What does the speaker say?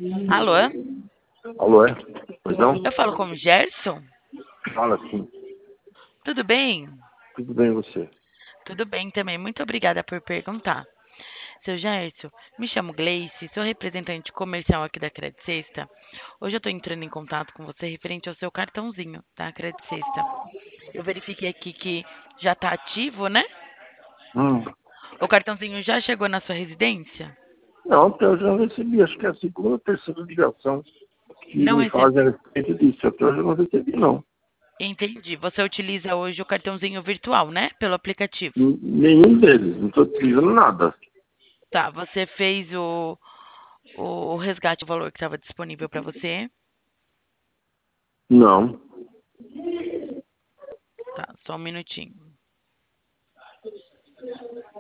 Alô? Alô, é? Pois não? Eu falo com o Gerson? Fala sim. Tudo bem? Tudo bem você? Tudo bem também. Muito obrigada por perguntar. Seu Gerson, me chamo Gleice, sou representante comercial aqui da Credit Sexta. Hoje eu estou entrando em contato com você referente ao seu cartãozinho da Credit Sexta. Eu verifiquei aqui que já está ativo, né? Hum. O cartãozinho já chegou na sua residência? Não, porque eu já recebi, acho que é a segunda ou terceira ligação que Não me recebi. fazem a respeito disso. Até hoje eu não recebi, não. Entendi. Você utiliza hoje o cartãozinho virtual, né? Pelo aplicativo. Nenhum deles. Não estou utilizando nada. Tá, você fez o resgate, o valor que estava disponível para você. Não. Tá, só um minutinho.